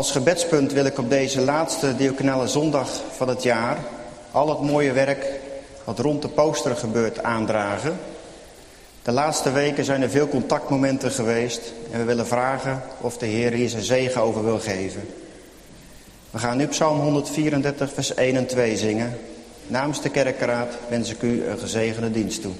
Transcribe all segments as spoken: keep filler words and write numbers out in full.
Als gebedspunt wil ik op deze laatste diaconale zondag van het jaar al het mooie werk wat rond de poster gebeurt aandragen. De laatste weken zijn er veel contactmomenten geweest en we willen vragen of de Heer hier zijn zegen over wil geven. We gaan nu Psalm honderdvierendertig vers één en twee zingen. Namens de kerkenraad wens ik u een gezegende dienst toe.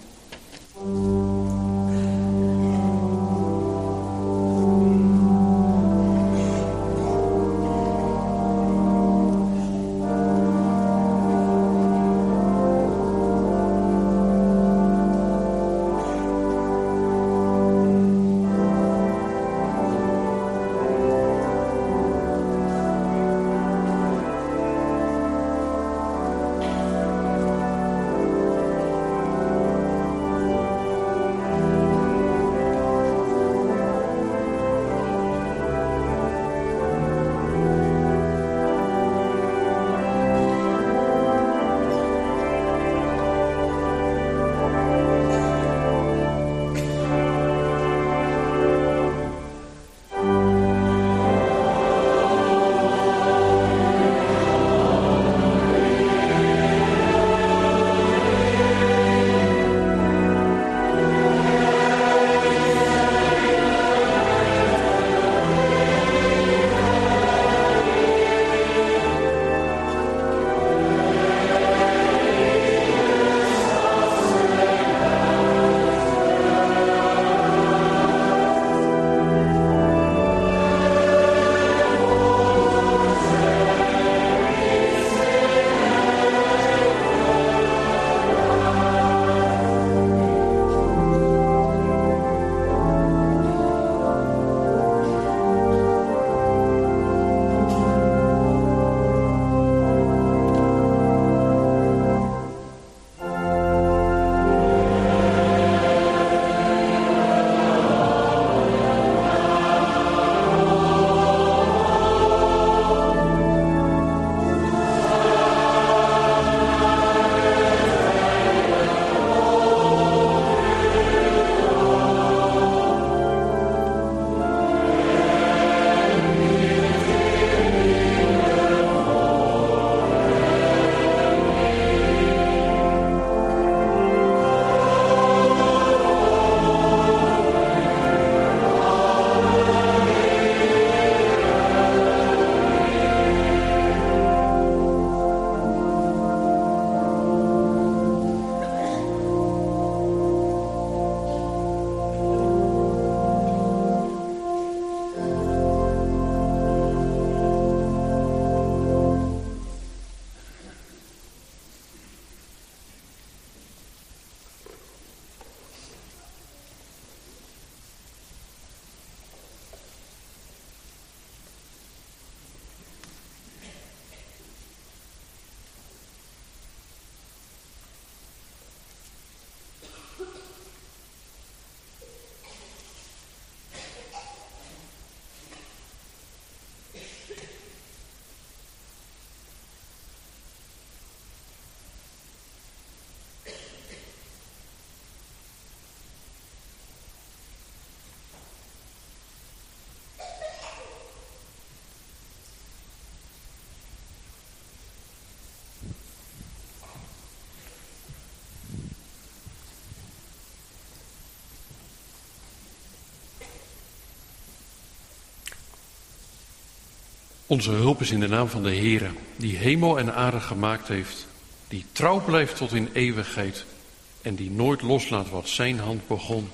Onze hulp is in de naam van de Heere, die hemel en aarde gemaakt heeft, die trouw blijft tot in eeuwigheid en die nooit loslaat wat zijn hand begon.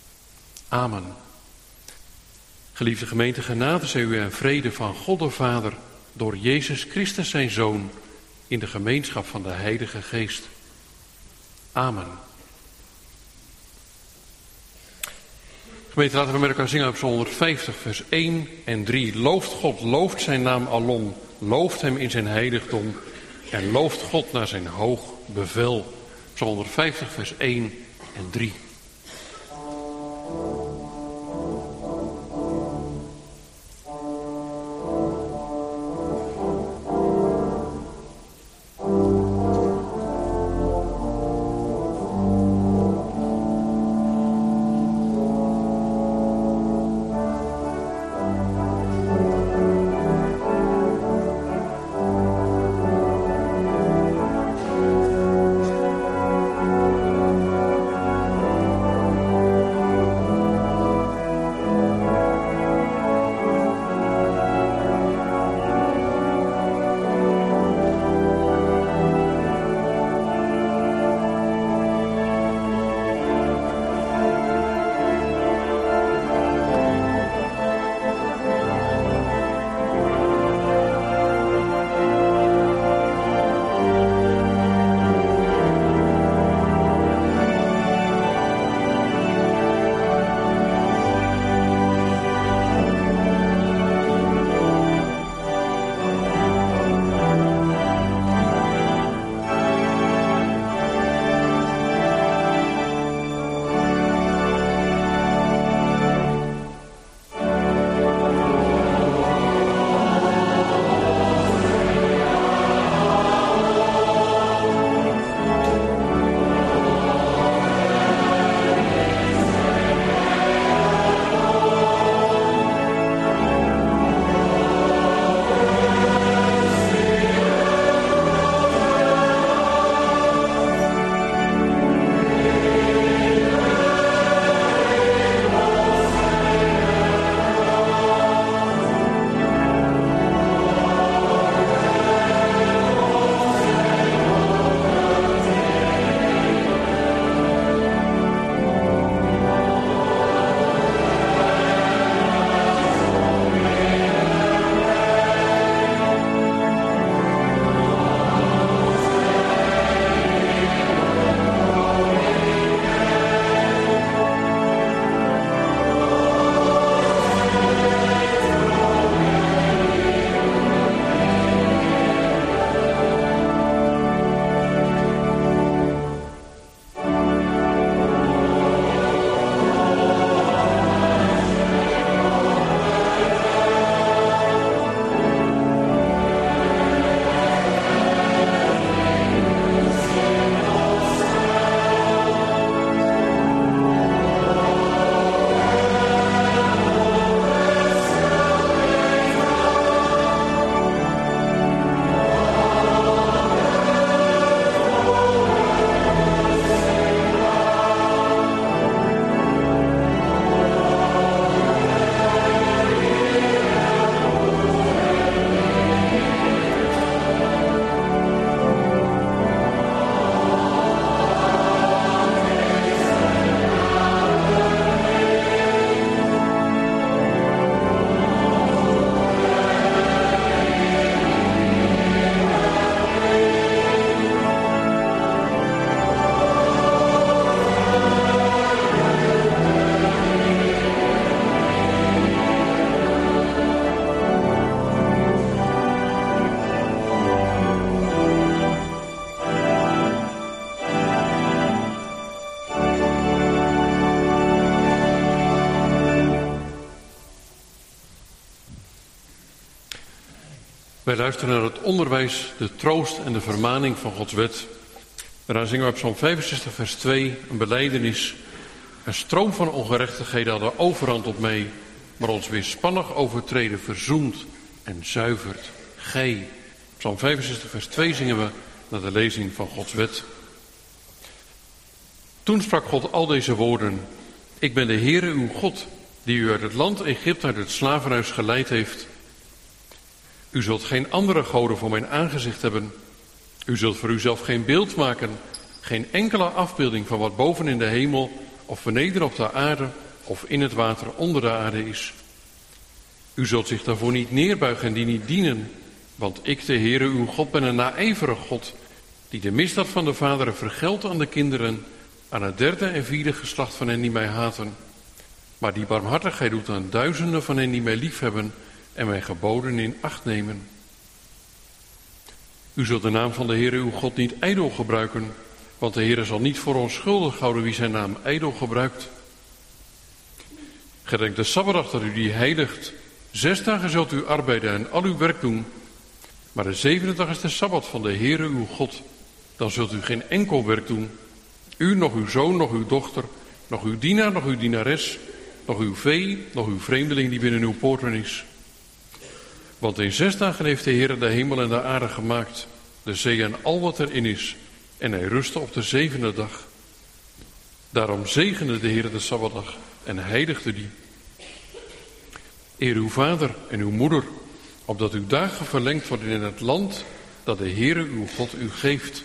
Amen. Geliefde gemeente, genade zij u en vrede van God de Vader, door Jezus Christus zijn Zoon, in de gemeenschap van de Heilige Geest. Amen. Gemeente, laten we met elkaar zingen op Psalm honderdvijftig, vers één en drie. Looft God, looft zijn naam alom, looft hem in zijn heiligdom en looft God naar zijn hoog bevel. Psalm honderdvijftig, vers één en drie. Wij luisteren naar het onderwijs, de troost en de vermaning van Gods wet. Daarna zingen we op Psalm vijfenzestig vers twee een belijdenis. Een stroom van ongerechtigheden had de overhand op mij, maar ons weerspannig overtreden verzoent en zuivert gij. Psalm vijfenzestig vers twee zingen we naar de lezing van Gods wet. Toen sprak God al deze woorden. Ik ben de Heere uw God, die u uit het land Egypte, uit het slavenhuis geleid heeft. U zult geen andere goden voor mijn aangezicht hebben. U zult voor uzelf geen beeld maken, geen enkele afbeelding van wat boven in de hemel of beneden op de aarde of in het water onder de aarde is. U zult zich daarvoor niet neerbuigen en die niet dienen, want ik, de Heere uw God, ben een naijverig God, die de misdaad van de vaderen vergeldt aan de kinderen, aan het derde en vierde geslacht van hen die mij haten, maar die barmhartigheid doet aan duizenden van hen die mij liefhebben en mijn geboden in acht nemen. U zult de naam van de Heere uw God niet ijdel gebruiken, want de Heere zal niet voor onschuldig houden wie zijn naam ijdel gebruikt. Gedenk de Sabbatdag dat u die heiligt. Zes dagen zult u arbeiden en al uw werk doen, maar de zevende dag is de Sabbat van de Heere uw God. Dan zult u geen enkel werk doen, u, nog uw zoon, nog uw dochter, nog uw dienaar, nog uw dienares, nog uw vee, nog uw vreemdeling die binnen uw poorten is. Want in zes dagen heeft de Heere de hemel en de aarde gemaakt, de zee en al wat erin is, en hij rustte op de zevende dag. Daarom zegende de Heere de Sabbatdag en heiligde die. Eer uw vader en uw moeder, opdat uw dagen verlengd worden in het land dat de Heere uw God u geeft.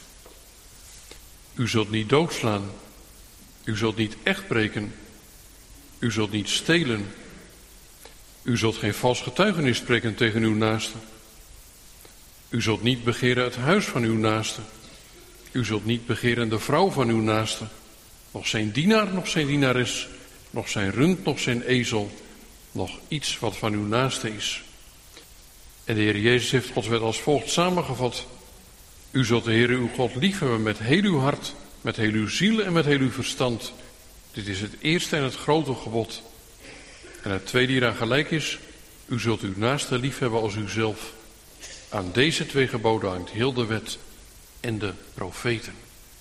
U zult niet doodslaan, u zult niet echt breken, u zult niet stelen, u zult geen vals getuigenis spreken tegen uw naaste. U zult niet begeren het huis van uw naaste. U zult niet begeren de vrouw van uw naaste, nog zijn dienaar, nog zijn dienares, nog zijn rund, nog zijn ezel, nog iets wat van uw naaste is. En de Heer Jezus heeft Gods wet als volgt samengevat. U zult de Heer uw God liefhebben met heel uw hart, met heel uw ziel en met heel uw verstand. Dit is het eerste en het grote gebod. En het tweede hieraan gelijk is, u zult uw naaste liefhebben als uzelf. Aan deze twee geboden hangt heel de wet en de profeten.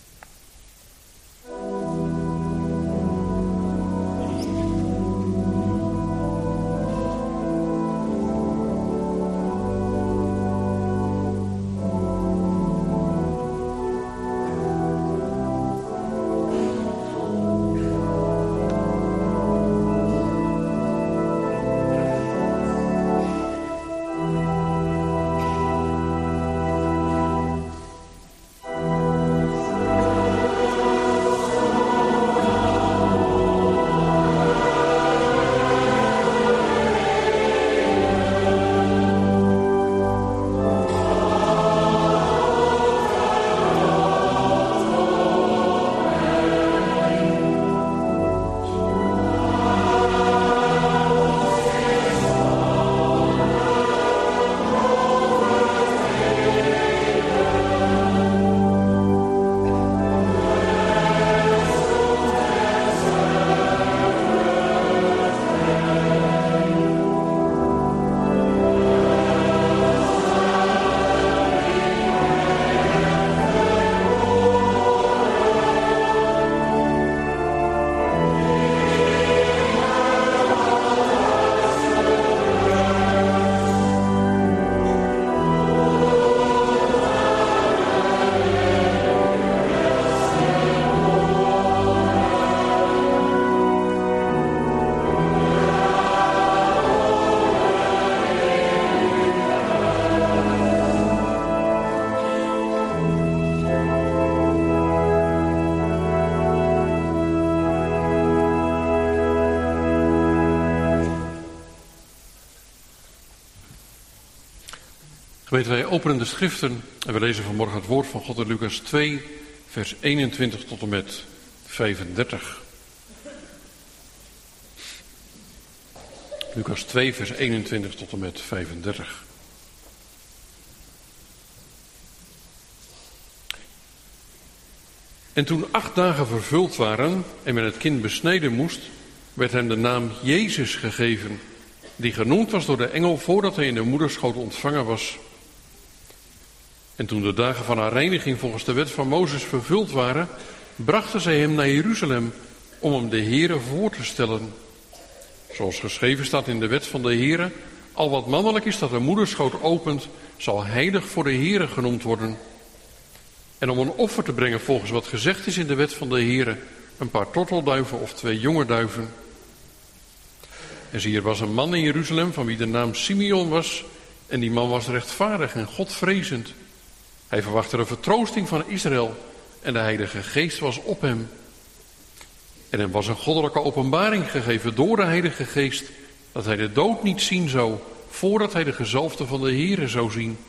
Gemeente, wij openen de schriften en we lezen vanmorgen het woord van God in Lucas twee, vers eenentwintig tot en met vijfendertig. Lucas twee, vers eenentwintig tot en met vijfendertig. En toen acht dagen vervuld waren en men het kind besnijden moest, werd hem de naam Jezus gegeven, die genoemd was door de engel voordat hij in de moederschoot ontvangen was. En toen de dagen van haar reiniging volgens de wet van Mozes vervuld waren, brachten zij hem naar Jeruzalem om hem de Heere voor te stellen. Zoals geschreven staat in de wet van de Heere: al wat mannelijk is dat de moederschoot opent, zal heilig voor de Heere genoemd worden. En om een offer te brengen volgens wat gezegd is in de wet van de Heere, een paar tortelduiven of twee jonge duiven. En zie, er was een man in Jeruzalem van wie de naam Simeon was, en die man was rechtvaardig en godvrezend. Hij verwachtte de vertroosting van Israël en de Heilige Geest was op hem. En hem was een goddelijke openbaring gegeven door de Heilige Geest, dat hij de dood niet zien zou, voordat hij de gezalfde van de Heere zou zien.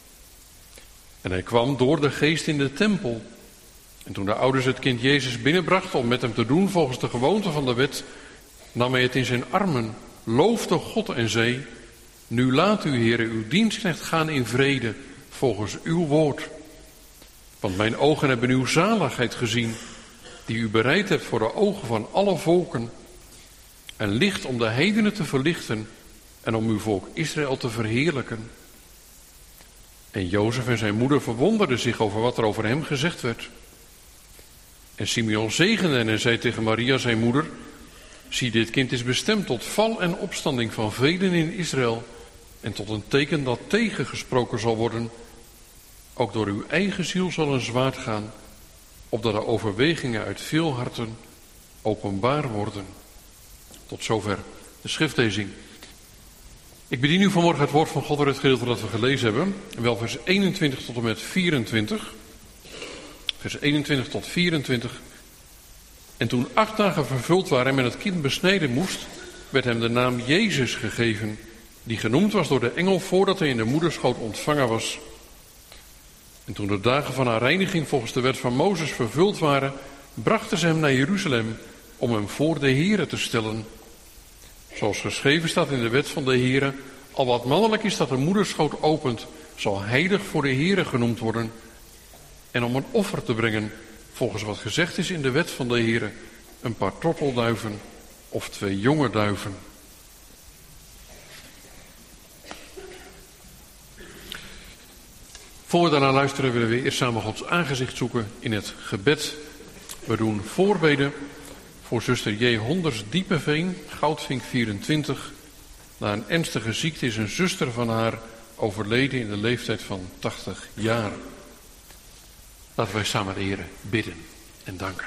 En hij kwam door de Geest in de tempel. En toen de ouders het kind Jezus binnenbrachten om met hem te doen volgens de gewoonte van de wet, nam hij het in zijn armen, loofde God en zei: nu laat u, Heere, uw dienstknecht gaan in vrede, volgens uw woord. Want mijn ogen hebben uw zaligheid gezien, die u bereid hebt voor de ogen van alle volken. Een licht om de heidenen te verlichten en om uw volk Israël te verheerlijken. En Jozef en zijn moeder verwonderden zich over wat er over hem gezegd werd. En Simeon zegende hen en zei tegen Maria, zijn moeder: zie, dit kind is bestemd tot val en opstanding van velen in Israël en tot een teken dat tegengesproken zal worden. Ook door uw eigen ziel zal een zwaard gaan, opdat de overwegingen uit veel harten openbaar worden. Tot zover de schriftlezing. Ik bedien u vanmorgen het woord van God door het gedeelte dat we gelezen hebben. Wel vers eenentwintig tot en met vierentwintig. Vers eenentwintig tot vierentwintig. En toen acht dagen vervuld waren en men het kind besneden moest, werd hem de naam Jezus gegeven, die genoemd was door de engel voordat hij in de moederschoot ontvangen was. En toen de dagen van haar reiniging volgens de wet van Mozes vervuld waren, brachten ze hem naar Jeruzalem om hem voor de Heere te stellen. Zoals geschreven staat in de wet van de Heere: al wat mannelijk is dat de moederschoot opent, zal heilig voor de Heere genoemd worden. En om een offer te brengen, volgens wat gezegd is in de wet van de Heere, een paar tortelduiven of twee jonge duiven. Voor we daarna luisteren willen we eerst samen Gods aangezicht zoeken in het gebed. We doen voorbeden voor zuster J. Honders Diepeveen, Goudvink vierentwintig. Na een ernstige ziekte is een zuster van haar overleden in de leeftijd van tachtig jaar. Laten wij samen de Heere bidden en danken.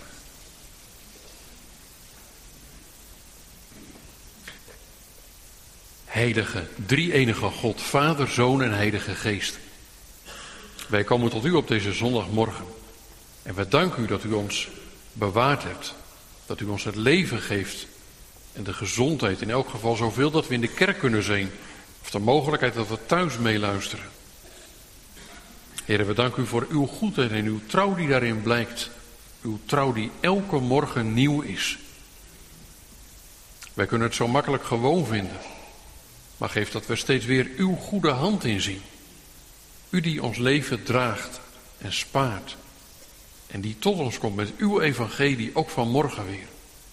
Heilige, drie-enige God, Vader, Zoon en Heilige Geest. Wij komen tot u op deze zondagmorgen. En we danken u dat u ons bewaard hebt. Dat u ons het leven geeft. En de gezondheid, in elk geval zoveel dat we in de kerk kunnen zijn. Of de mogelijkheid dat we thuis meeluisteren. Heer, we danken u voor uw goedheid en uw trouw die daarin blijkt. Uw trouw die elke morgen nieuw is. Wij kunnen het zo makkelijk gewoon vinden. Maar geef dat we steeds weer uw goede hand inzien. U die ons leven draagt en spaart. En die tot ons komt met uw evangelie, ook vanmorgen weer.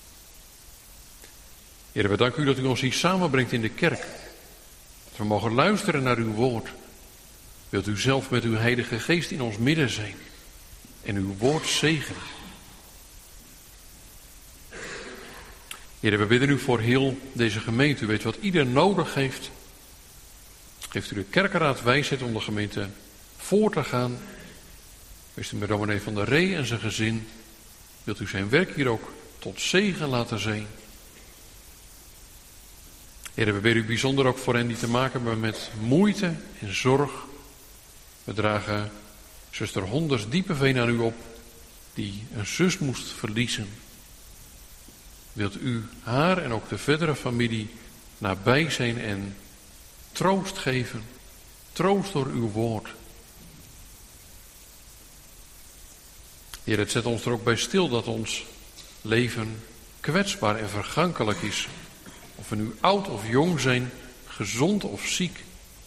Heer, we danken u dat u ons hier samenbrengt in de kerk. Dat we mogen luisteren naar uw woord. Wilt u zelf met uw Heilige Geest in ons midden zijn. En uw woord zegenen. Heer, we bidden u voor heel deze gemeente. U weet wat ieder nodig heeft. Geeft u de kerkenraad wijsheid om de gemeente voor te gaan. Wees u met dominee van der Ree en zijn gezin. Wilt u zijn werk hier ook tot zegen laten zijn. Heer, we bidden u bijzonder ook voor hen die te maken hebben met moeite en zorg. We dragen zuster Honders Diepeveen aan u op, die een zus moest verliezen. Wilt u haar en ook de verdere familie nabij zijn en troost geven, troost door uw woord. Heer, het zet ons er ook bij stil dat ons leven kwetsbaar en vergankelijk is. Of we nu oud of jong zijn, gezond of ziek.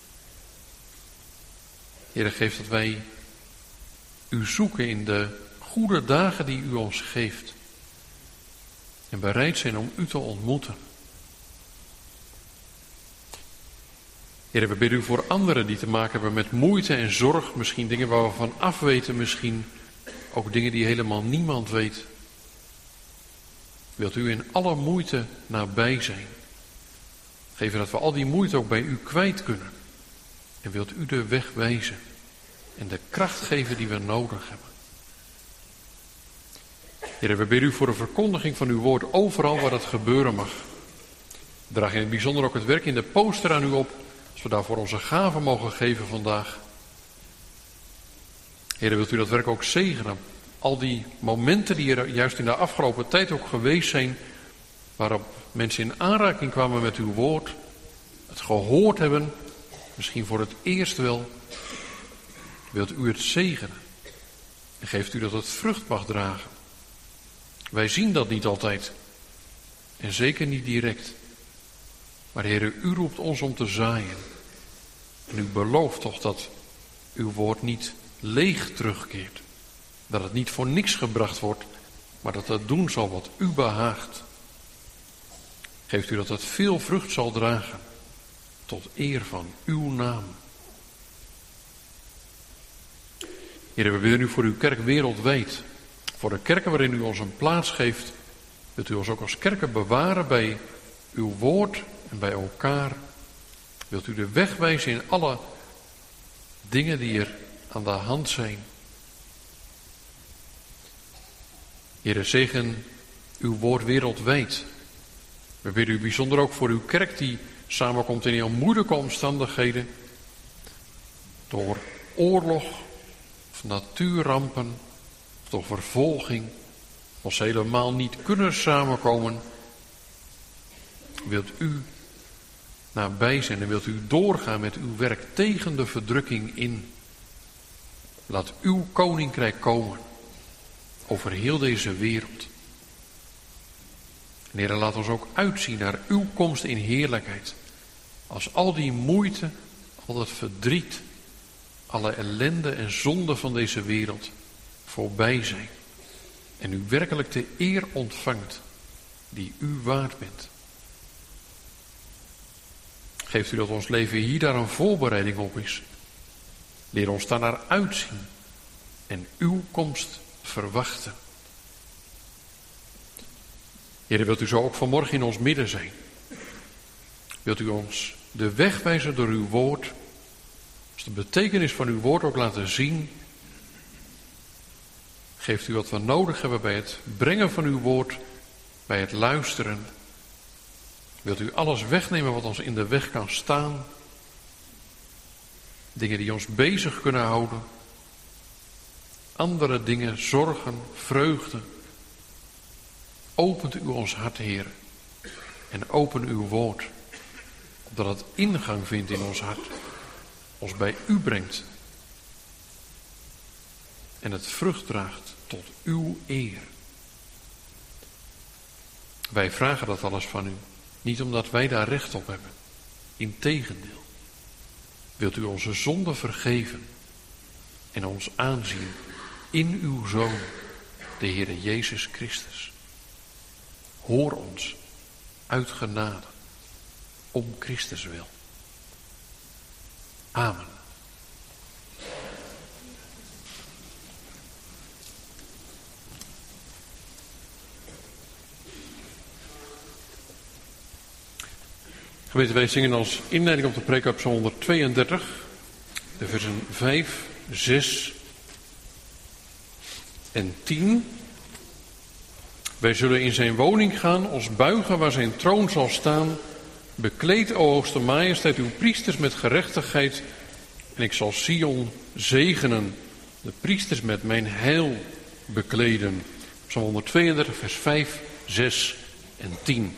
Heer, geef dat wij u zoeken in de goede dagen die u ons geeft. En bereid zijn om u te ontmoeten. Heer, we bidden u voor anderen die te maken hebben met moeite en zorg. Misschien dingen waar we van afweten, misschien ook dingen die helemaal niemand weet. Wilt u in alle moeite nabij zijn? Geef dat we al die moeite ook bij u kwijt kunnen. En wilt u de weg wijzen en de kracht geven die we nodig hebben. Heer, we bidden u voor de verkondiging van uw woord overal waar het gebeuren mag. Draag in het bijzonder ook het werk in de poster aan u op, als we daarvoor onze gaven mogen geven vandaag. Heer, wilt u dat werk ook zegenen? Al die momenten die er juist in de afgelopen tijd ook geweest zijn, waarop mensen in aanraking kwamen met uw woord, het gehoord hebben, misschien voor het eerst wel, wilt u het zegenen. En geeft u dat het vrucht mag dragen. Wij zien dat niet altijd. En zeker niet direct. Maar Heer, u roept ons om te zaaien. En u belooft toch dat uw woord niet leeg terugkeert. Dat het niet voor niks gebracht wordt, maar dat het doen zal wat u behaagt. Geeft u dat het veel vrucht zal dragen, tot eer van uw naam. Heer, we bidden u voor uw kerk wereldwijd. Voor de kerken waarin u ons een plaats geeft, wilt u ons ook als kerken bewaren bij uw woord en bij elkaar. Wilt u de weg wijzen in alle dingen die er aan de hand zijn. Heer, zegen uw woord wereldwijd. We bidden u bijzonder ook voor uw kerk die samenkomt in heel moeilijke omstandigheden. Door oorlog of natuurrampen of door vervolging. Als ze helemaal niet kunnen samenkomen. Wilt u nabij zijn en wilt u doorgaan met uw werk tegen de verdrukking in. Laat uw koninkrijk komen over heel deze wereld. En Heer, laat ons ook uitzien naar uw komst in heerlijkheid. Als al die moeite, al dat verdriet, alle ellende en zonde van deze wereld voorbij zijn. En u werkelijk de eer ontvangt die u waard bent. Geeft u dat ons leven hier daar een voorbereiding op is. Leer ons daarnaar uitzien en uw komst verwachten. Heer, wilt u zo ook vanmorgen in ons midden zijn? Wilt u ons de weg wijzen door uw woord? Als de betekenis van uw woord ook laten zien. Geeft u wat we nodig hebben bij het brengen van uw woord, bij het luisteren. Wilt u alles wegnemen wat ons in de weg kan staan? Dingen die ons bezig kunnen houden. Andere dingen, zorgen, vreugde. Opent u ons hart, Heer. En open uw woord. Opdat het ingang vindt in ons hart. Ons bij u brengt. En het vrucht draagt tot uw eer. Wij vragen dat alles van u. Niet omdat wij daar recht op hebben. Integendeel. Wilt u onze zonde vergeven. En ons aanzien in uw Zoon, de Heere Jezus Christus. Hoor ons uit genade, om Christus wil. Amen. Gemeente, wij zingen als inleiding op de preek op Psalm honderdtweeëndertig, de versen vijf, zes en tien. Wij zullen in zijn woning gaan, ons buigen waar zijn troon zal staan. Bekleed, o hoogste majesteit, uw priesters met gerechtigheid. En ik zal Sion zegenen, de priesters met mijn heil bekleden. Psalm honderdtweeëndertig, vers vijf, zes en tien.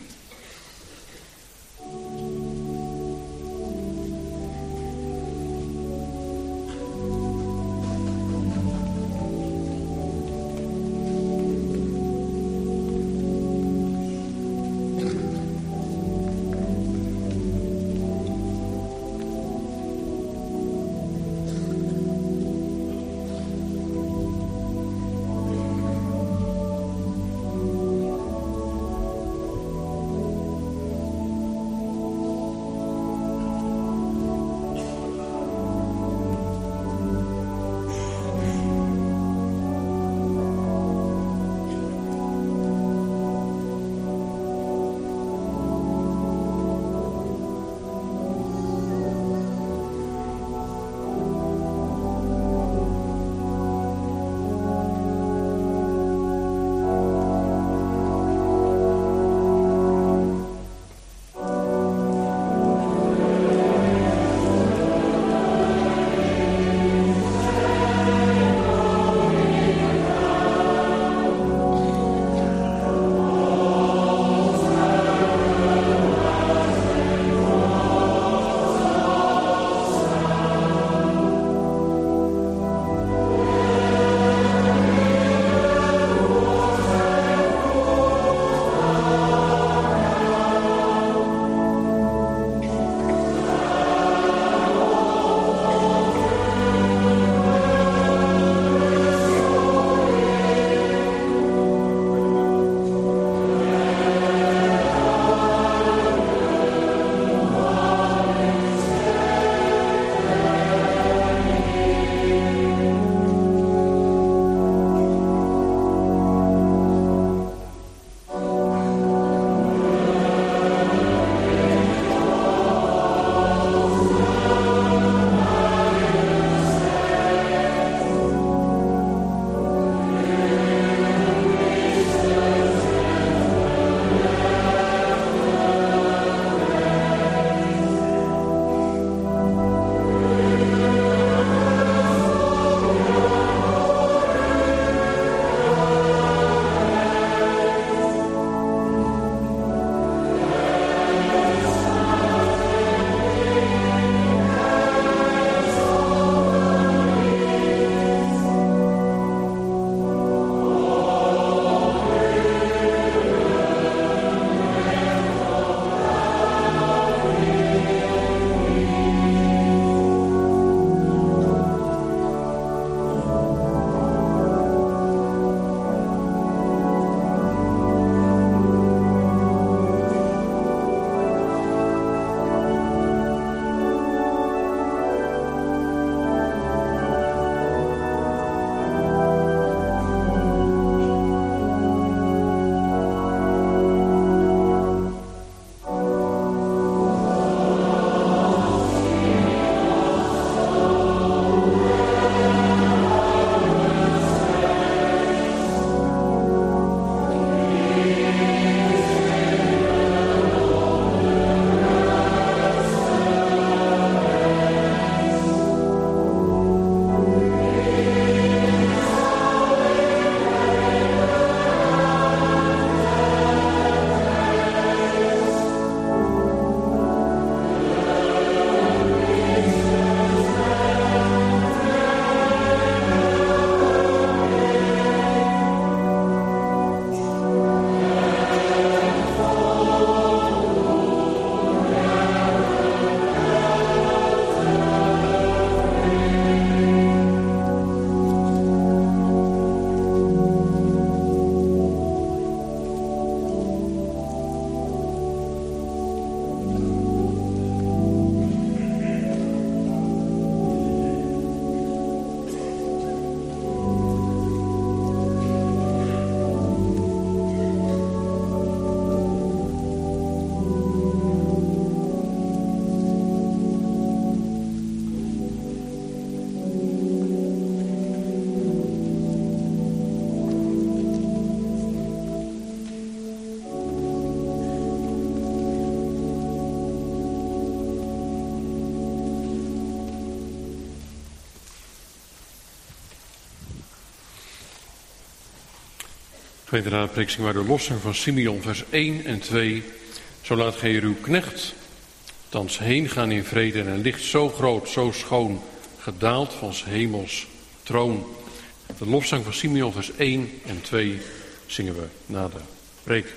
Gemeente Raad preek zingen wij de loszang van Simeon, vers één en twee. Zo laat gij uw knecht thans heen gaan in vrede en een licht zo groot, zo schoon, gedaald van 's hemels troon. De loszang van Simeon, vers één en twee zingen we na de preek.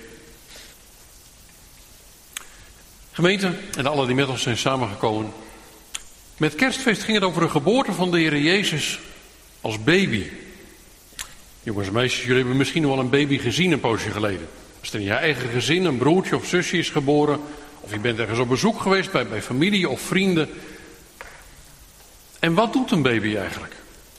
Gemeente en alle die met ons zijn samengekomen. Met kerstfeest ging het over de geboorte van de Heer Jezus als baby. Jongens en meisjes, jullie hebben misschien nog wel een baby gezien een poosje geleden. Als er in je eigen gezin een broertje of zusje is geboren, of je bent ergens op bezoek geweest bij, bij familie of vrienden. En wat doet een baby eigenlijk?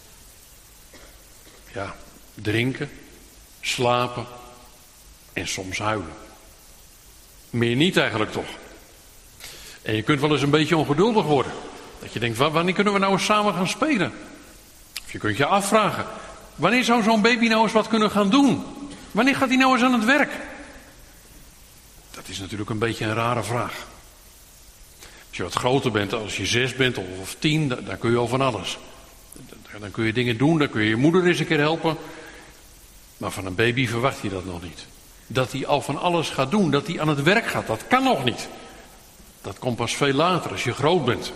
Ja, drinken, slapen en soms huilen. Meer niet eigenlijk toch. En je kunt wel eens een beetje ongeduldig worden. Dat je denkt, wanneer kunnen we nou eens samen gaan spelen? Of je kunt je afvragen, wanneer zou zo'n baby nou eens wat kunnen gaan doen? Wanneer gaat hij nou eens aan het werk? Dat is natuurlijk een beetje een rare vraag. Als je wat groter bent, als je zes bent of, of tien, dan, dan kun je al van alles. Dan, dan kun je dingen doen, dan kun je je moeder eens een keer helpen. Maar van een baby verwacht je dat nog niet. Dat hij al van alles gaat doen, dat hij aan het werk gaat, dat kan nog niet. Dat komt pas veel later, als je groot bent.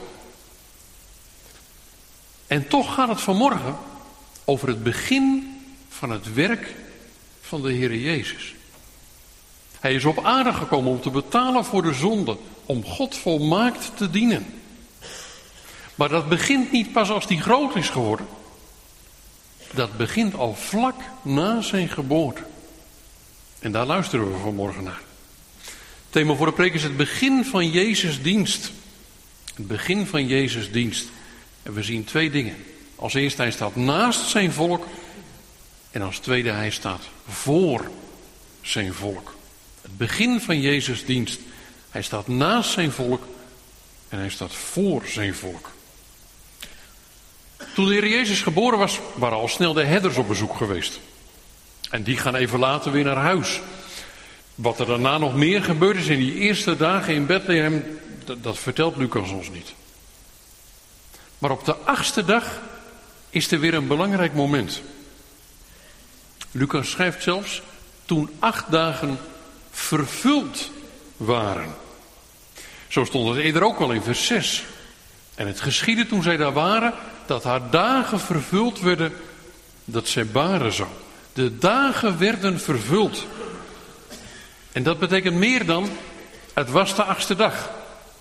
En toch gaat het vanmorgen over het begin van het werk van de Heer Jezus. Hij is op aarde gekomen om te betalen voor de zonde, om God volmaakt te dienen. Maar dat begint niet pas als hij groot is geworden. Dat begint al vlak na zijn geboorte. En daar luisteren we vanmorgen naar. Het thema voor de preek is het begin van Jezus' dienst. Het begin van Jezus' dienst. En we zien twee dingen. Als eerste, hij staat naast zijn volk. En als tweede, hij staat voor zijn volk. Het begin van Jezus' dienst. Hij staat naast zijn volk en hij staat voor zijn volk. Toen de Heer Jezus geboren was, waren al snel de herders op bezoek geweest. En die gaan even later weer naar huis. Wat er daarna nog meer gebeurd is in die eerste dagen in Bethlehem, dat, dat vertelt Lucas ons niet. Maar op de achtste dag is er weer een belangrijk moment. Lucas schrijft zelfs, toen acht dagen vervuld waren. Zo stond het eerder ook al in vers zes. En het geschiedde toen zij daar waren, dat haar dagen vervuld werden, dat zij baren zou. De dagen werden vervuld. En dat betekent meer dan, het was de achtste dag.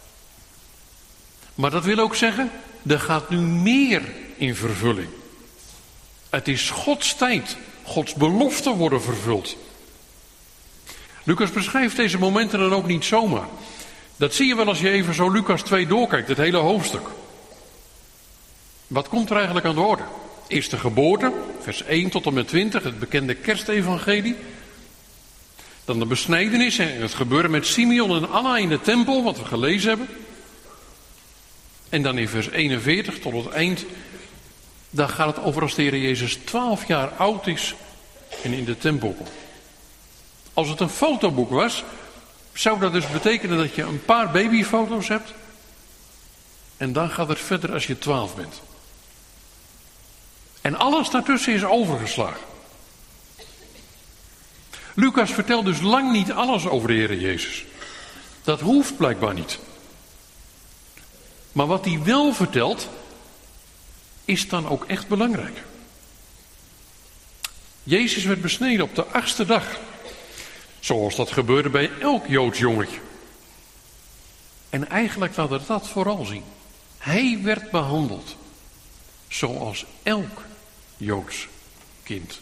Maar dat wil ook zeggen, er gaat nu meer in vervulling. Het is Gods tijd. Gods beloften worden vervuld. Lucas beschrijft deze momenten dan ook niet zomaar. Dat zie je wel als je even zo Lucas twee doorkijkt, het hele hoofdstuk. Wat komt er eigenlijk aan de orde? Eerst de geboorte, vers één tot en met twintig, het bekende kerstevangelie. Dan de besnijdenis en het gebeuren met Simeon en Anna in de tempel, wat we gelezen hebben. En dan in vers eenenveertig tot het eind, daar gaat het over als de Heer Jezus twaalf jaar oud is en in de tempel komt. Als het een fotoboek was, zou dat dus betekenen dat je een paar babyfoto's hebt. En dan gaat het verder als je twaalf bent. En alles daartussen is overgeslagen. Lucas vertelt dus lang niet alles over de Heer Jezus. Dat hoeft blijkbaar niet. Maar wat hij wel vertelt, is dan ook echt belangrijk. Jezus werd besneden op de achtste dag. Zoals dat gebeurde bij elk Joods jongetje. En eigenlijk laat het dat vooral zien. Hij werd behandeld zoals elk Joods kind.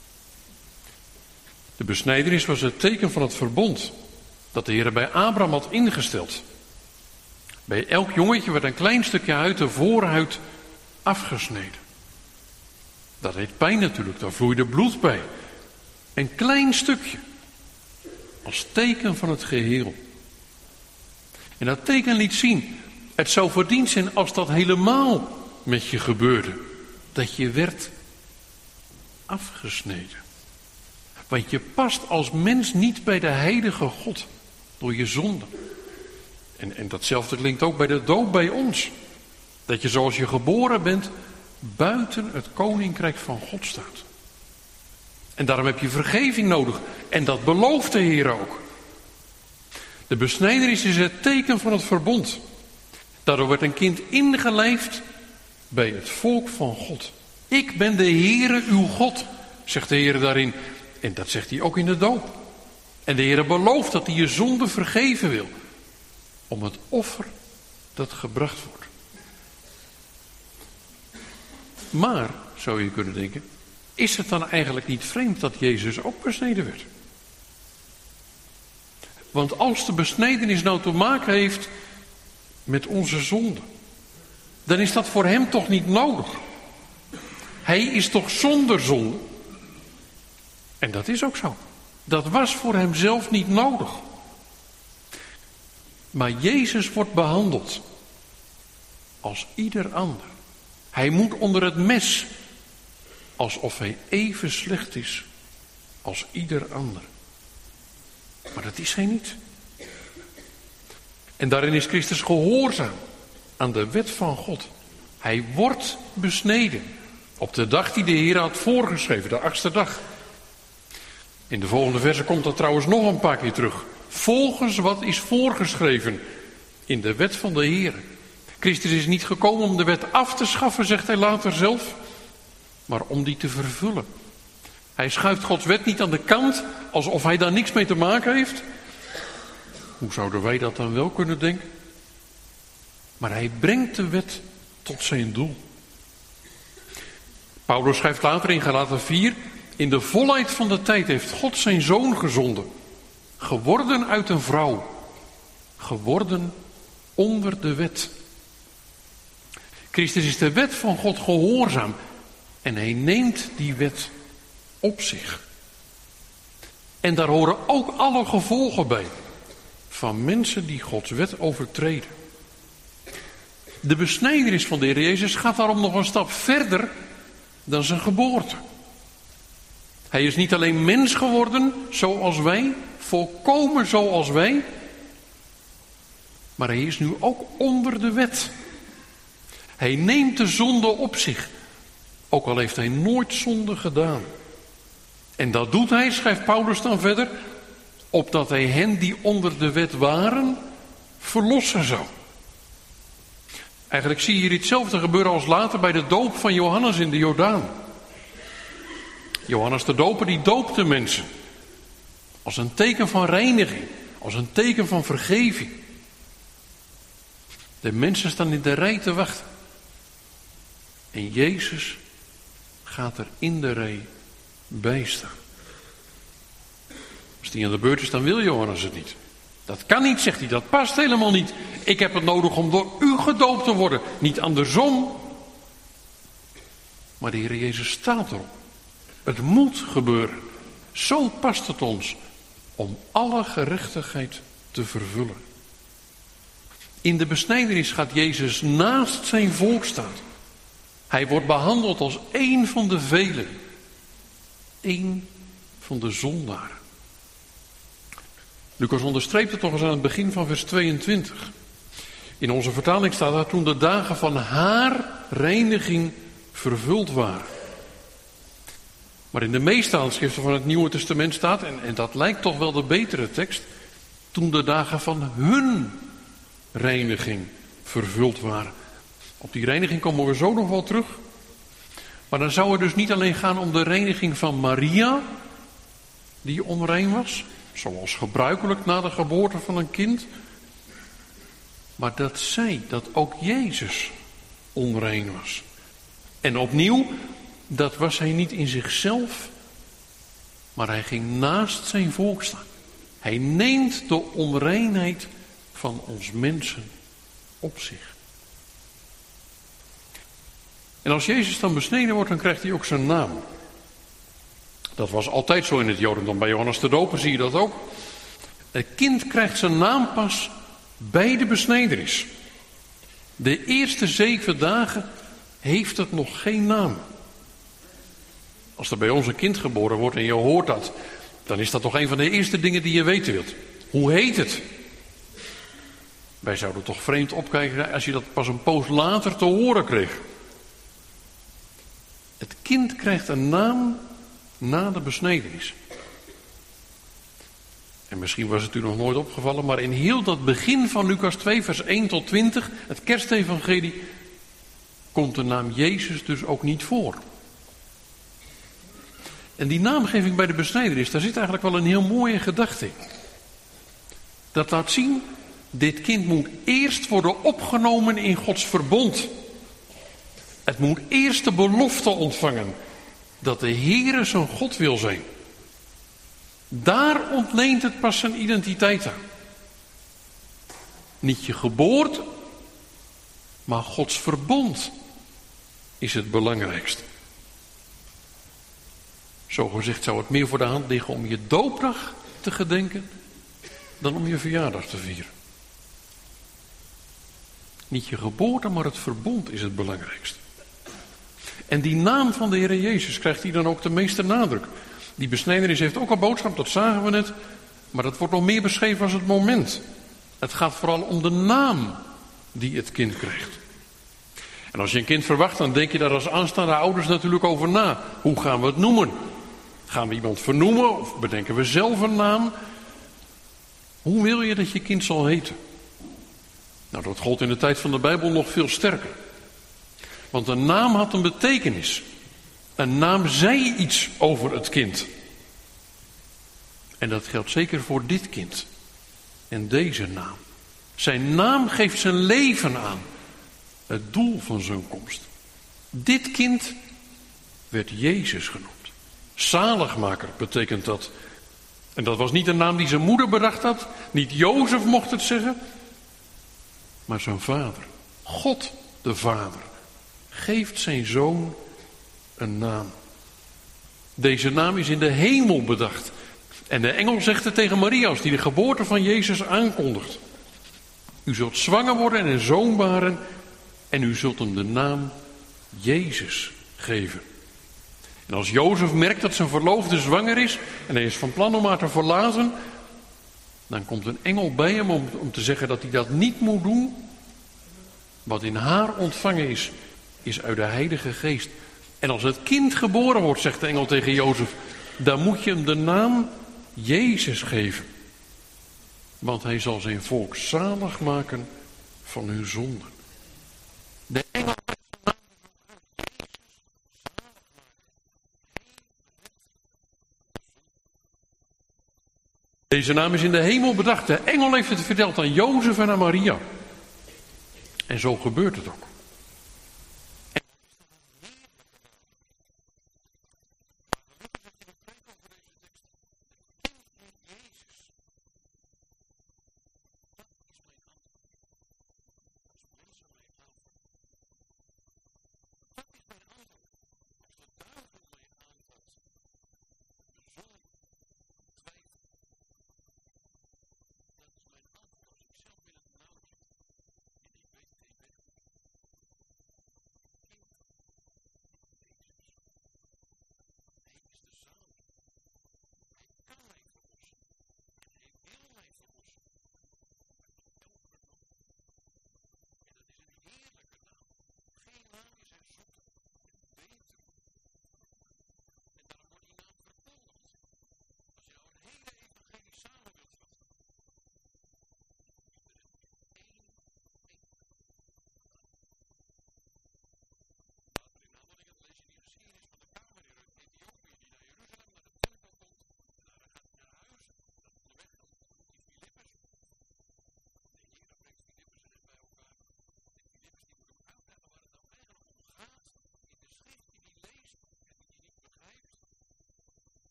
De besnijdenis was het teken van het verbond dat de Heer bij Abraham had ingesteld. Bij elk jongetje werd een klein stukje uit de voorhuid afgesneden. Dat deed pijn natuurlijk, daar vloeide bloed bij. Een klein stukje. Als teken van het geheel. En dat teken liet zien, het zou verdiend zijn als dat helemaal met je gebeurde. Dat je werd afgesneden. Want je past als mens niet bij de heilige God. Door je zonde. En, en datzelfde klinkt ook bij de doop bij ons. Dat je zoals je geboren bent, buiten het koninkrijk van God staat. En daarom heb je vergeving nodig. En dat belooft de Heer ook. De besnijdenis is het teken van het verbond. Daardoor werd een kind ingelijfd bij het volk van God. Ik ben de Heere uw God, zegt de Heer daarin. En dat zegt hij ook in de doop. En de Heer belooft dat hij je zonde vergeven wil. Om het offer dat gebracht wordt. Maar, zou je kunnen denken, is het dan eigenlijk niet vreemd dat Jezus ook besneden werd? Want als de besnijdenis nou te maken heeft met onze zonde, dan is dat voor hem toch niet nodig. Hij is toch zonder zonde? En dat is ook zo. Dat was voor hem zelf niet nodig. Maar Jezus wordt behandeld als ieder ander. Hij moet onder het mes, alsof hij even slecht is als ieder ander. Maar dat is hij niet. En daarin is Christus gehoorzaam aan de wet van God. Hij wordt besneden op de dag die de Heer had voorgeschreven, de achtste dag. In de volgende verse komt dat trouwens nog een paar keer terug. Volgens wat is voorgeschreven in de wet van de Heer. Christus is niet gekomen om de wet af te schaffen, zegt hij later zelf, maar om die te vervullen. Hij schuift Gods wet niet aan de kant, alsof hij daar niks mee te maken heeft. Hoe zouden wij dat dan wel kunnen denken? Maar hij brengt de wet tot zijn doel. Paulus schrijft later in Galaten vier, in de volheid van de tijd heeft God zijn zoon gezonden, geworden uit een vrouw, geworden onder de wet. Christus is de wet van God gehoorzaam en hij neemt die wet op zich. En daar horen ook alle gevolgen bij van mensen die Gods wet overtreden. De besnijdenis van de Heer Jezus gaat daarom nog een stap verder dan zijn geboorte. Hij is niet alleen mens geworden zoals wij, volkomen zoals wij, maar hij is nu ook onder de wet. Hij neemt de zonde op zich, ook al heeft hij nooit zonde gedaan. En dat doet hij, schrijft Paulus dan verder, opdat hij hen die onder de wet waren, verlossen zou. Eigenlijk zie je hier hetzelfde gebeuren als later bij de doop van Johannes in de Jordaan. Johannes de Doper die doopte mensen. Als een teken van reiniging. Als een teken van vergeving. De mensen staan in de rij te wachten. En Jezus gaat er in de rij bij staan. Als die aan de beurt is, dan wil Johannes het niet. Dat kan niet, zegt hij, dat past helemaal niet. Ik heb het nodig om door u gedoopt te worden, niet andersom. Maar de Heer Jezus staat erop. Het moet gebeuren. Zo past het ons om alle gerechtigheid te vervullen. In de besnijdenis gaat Jezus naast zijn volk staan. Hij wordt behandeld als één van de velen. Eén van de zondaren. Lucas onderstreept het toch eens aan het begin van vers tweeëntwintig. In onze vertaling staat daar toen de dagen van haar reiniging vervuld waren. Maar in de meeste handschriften van het Nieuwe Testament staat, en, en dat lijkt toch wel de betere tekst, toen de dagen van hun reiniging vervuld waren. Op die reiniging komen we zo nog wel terug. Maar dan zou het dus niet alleen gaan om de reiniging van Maria, die onrein was, zoals gebruikelijk na de geboorte van een kind. Maar dat zij, dat ook Jezus onrein was. En opnieuw, dat was hij niet in zichzelf, maar hij ging naast zijn volk staan. Hij neemt de onreinheid van ons mensen op zich. En als Jezus dan besneden wordt, dan krijgt hij ook zijn naam. Dat was altijd zo in het Jodendom. Bij Johannes de Doper zie je dat ook. Het kind krijgt zijn naam pas bij de besnijdenis. De eerste zeven dagen heeft het nog geen naam. Als er bij ons een kind geboren wordt en je hoort dat, dan is dat toch een van de eerste dingen die je weten wilt. Hoe heet het? Wij zouden toch vreemd opkijken als je dat pas een poos later te horen kreeg. Het kind krijgt een naam na de besnijdenis. En misschien was het u nog nooit opgevallen, maar in heel dat begin van Lucas twee, vers één tot twintig, het kerstevangelie, komt de naam Jezus dus ook niet voor. En die naamgeving bij de besnijdenis, daar zit eigenlijk wel een heel mooie gedachte in. Dat laat zien, dit kind moet eerst worden opgenomen in Gods verbond. Het moet eerst de belofte ontvangen dat de Heere zijn God wil zijn. Daar ontleent het pas zijn identiteit aan. Niet je geboorte, maar Gods verbond is het belangrijkste. Zo gezegd zou het meer voor de hand liggen om je doopdag te gedenken dan om je verjaardag te vieren. Niet je geboorte, maar het verbond is het belangrijkste. En die naam van de Heer Jezus krijgt hier dan ook de meeste nadruk. Die besnijdenis heeft ook een boodschap, dat zagen we net. Maar dat wordt nog meer beschreven als het moment. Het gaat vooral om de naam die het kind krijgt. En als je een kind verwacht, dan denk je daar als aanstaande ouders natuurlijk over na. Hoe gaan we het noemen? Gaan we iemand vernoemen of bedenken we zelf een naam? Hoe wil je dat je kind zal heten? Nou, dat gold in de tijd van de Bijbel nog veel sterker. Want een naam had een betekenis. Een naam zei iets over het kind. En dat geldt zeker voor dit kind. En deze naam. Zijn naam geeft zijn leven aan. Het doel van zijn komst. Dit kind werd Jezus genoemd. Zaligmaker betekent dat. En dat was niet een naam die zijn moeder bedacht had. Niet Jozef mocht het zeggen. Maar zijn vader. God de Vader. Geeft zijn zoon een naam. Deze naam is in de hemel bedacht. En de engel zegt het tegen Maria als die de geboorte van Jezus aankondigt. U zult zwanger worden en een zoon baren. En u zult hem de naam Jezus geven. En als Jozef merkt dat zijn verloofde zwanger is en hij is van plan om haar te verlaten, dan komt een engel bij hem om, om te zeggen dat hij dat niet moet doen. Wat in haar ontvangen is, is uit de Heilige Geest. En als het kind geboren wordt, zegt de engel tegen Jozef, dan moet je hem de naam Jezus geven. Want hij zal zijn volk zalig maken van hun zonden. De engel Deze naam is in de hemel bedacht. De engel heeft het verteld aan Jozef en aan Maria. En zo gebeurt het ook.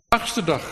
Achtste dag.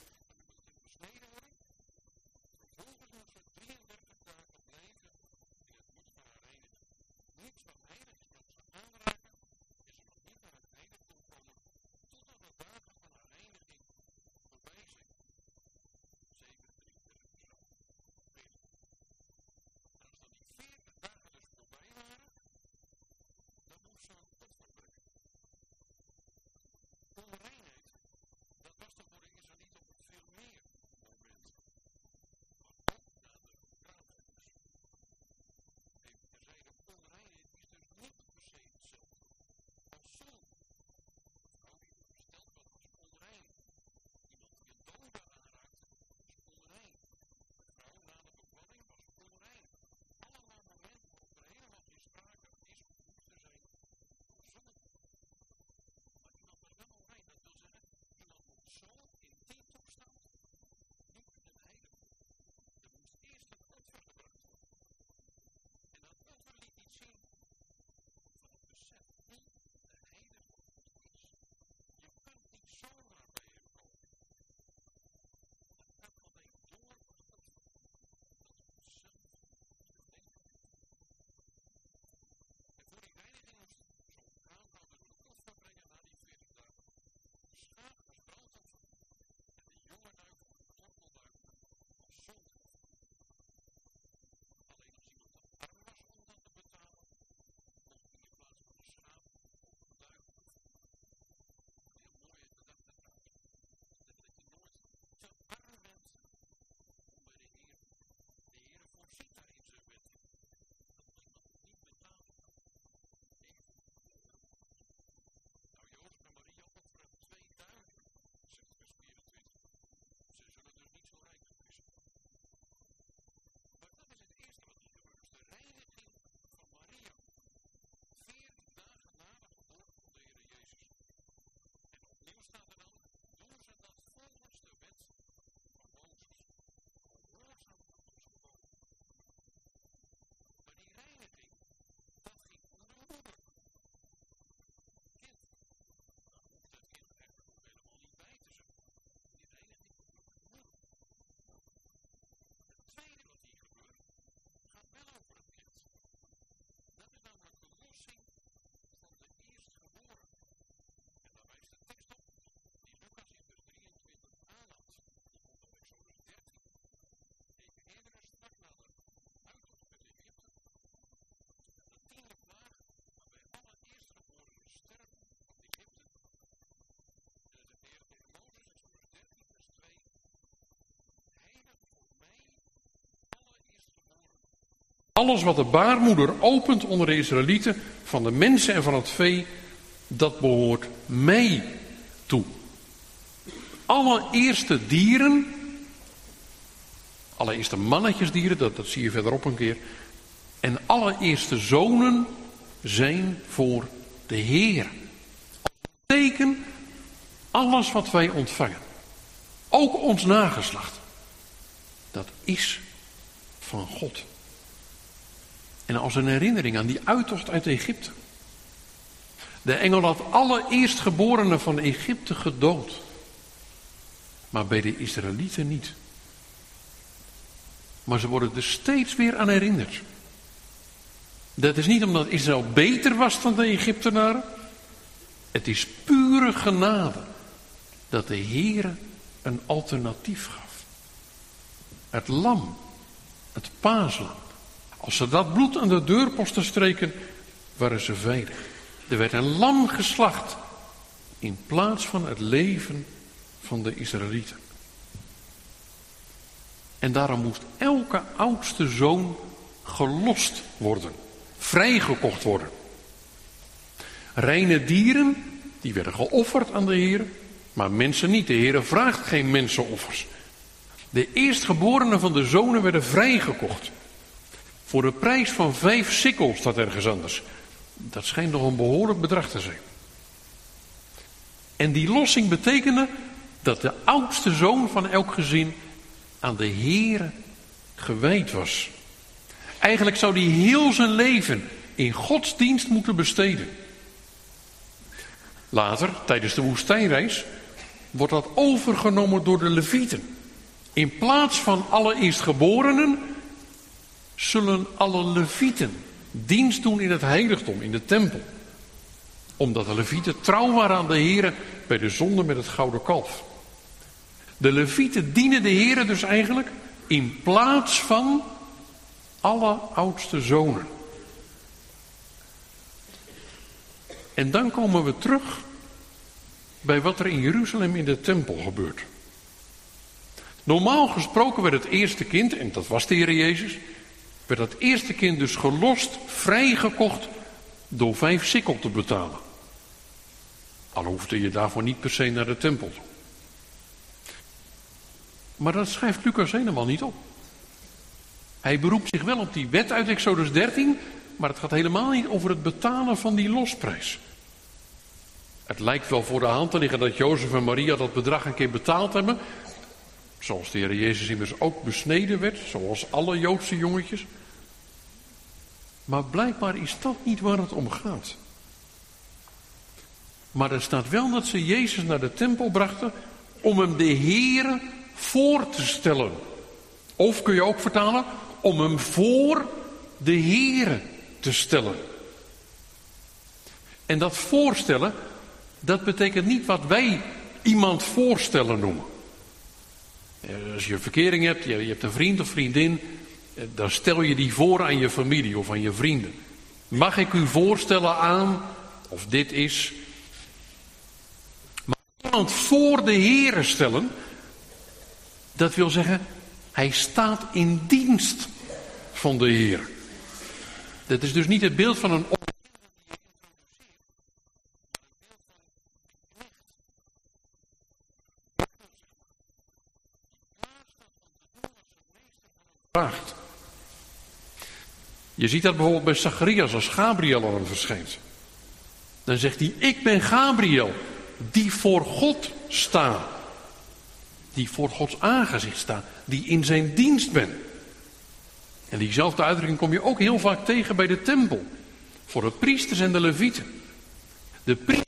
Alles wat de baarmoeder opent onder de Israëlieten, van de mensen en van het vee, dat behoort mij toe. Alle eerste dieren, alle eerste mannetjesdieren, dat, dat zie je verderop een keer, en alle eerste zonen zijn voor de Heer. Als teken, alles wat wij ontvangen, ook ons nageslacht, dat is van God. En als een herinnering aan die uittocht uit Egypte. De engel had alle eerstgeborenen van Egypte gedood. Maar bij de Israëlieten niet. Maar ze worden er steeds weer aan herinnerd. Dat is niet omdat Israël beter was dan de Egyptenaren. Het is pure genade dat de Heer een alternatief gaf. Het lam, het paaslam. Als ze dat bloed aan de deurposten streken, waren ze veilig. Er werd een lam geslacht in plaats van het leven van de Israëlieten. En daarom moest elke oudste zoon gelost worden, vrijgekocht worden. Reine dieren, die werden geofferd aan de Heer, maar mensen niet. De Heer vraagt geen mensenoffers. De eerstgeborenen van de zonen werden vrijgekocht. Voor de prijs van vijf sikkel, staat ergens anders. Dat schijnt nog een behoorlijk bedrag te zijn. En die lossing betekende dat de oudste zoon van elk gezin aan de Heere gewijd was. Eigenlijk zou hij heel zijn leven in Gods dienst moeten besteden. Later, tijdens de woestijnreis, wordt dat overgenomen door de Levieten. In plaats van alle eerstgeborenen zullen alle Levieten dienst doen in het heiligdom, in de tempel. Omdat de Levieten trouw waren aan de Heere bij de zonde met het gouden kalf. De Levieten dienen de Heere dus eigenlijk in plaats van alle oudste zonen. En dan komen we terug bij wat er in Jeruzalem in de tempel gebeurt. Normaal gesproken werd het eerste kind, en dat was de Heer Jezus, werd dat eerste kind dus gelost, vrijgekocht door vijf sikkel te betalen. Al hoefde je daarvoor niet per se naar de tempel toe. Maar dat schrijft Lucas helemaal niet op. Hij beroept zich wel op die wet uit Exodus dertien, maar het gaat helemaal niet over het betalen van die losprijs. Het lijkt wel voor de hand te liggen dat Jozef en Maria dat bedrag een keer betaald hebben. Zoals de Heer Jezus immers ook besneden werd, zoals alle Joodse jongetjes. Maar blijkbaar is dat niet waar het om gaat. Maar er staat wel dat ze Jezus naar de tempel brachten om hem de Heere voor te stellen. Of kun je ook vertalen, om hem voor de Heere te stellen. En dat voorstellen, dat betekent niet wat wij iemand voorstellen noemen. Als je verkering hebt, je hebt een vriend of vriendin, dan stel je die voor aan je familie of aan je vrienden. Mag ik u voorstellen aan, of dit is. Maar iemand voor de Heere stellen, dat wil zeggen, hij staat in dienst van de Heer. Dat is dus niet het beeld van een vraagt. Je ziet dat bijvoorbeeld bij Zacharias als Gabriel aan hem verschijnt. Dan zegt hij, ik ben Gabriel, die voor God sta. Die voor Gods aangezicht sta, die in zijn dienst ben. En diezelfde uitdrukking kom je ook heel vaak tegen bij de tempel. Voor de priesters en de levieten. De priesters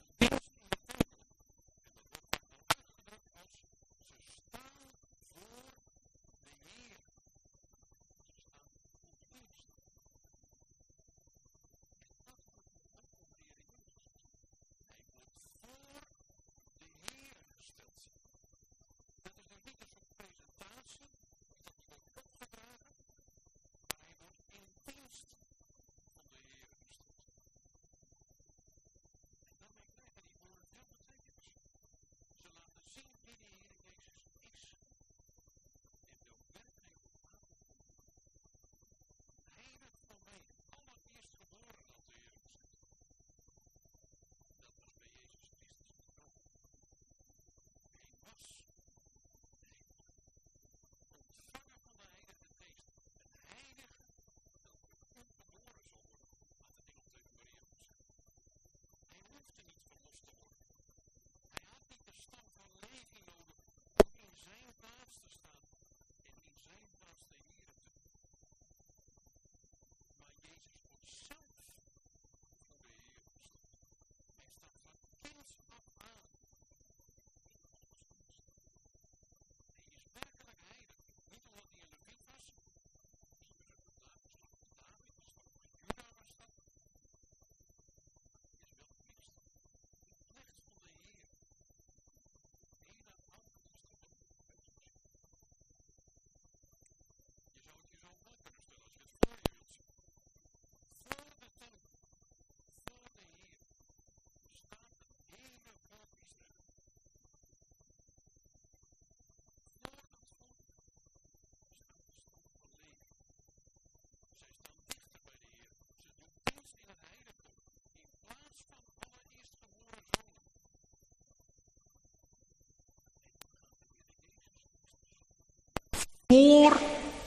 voor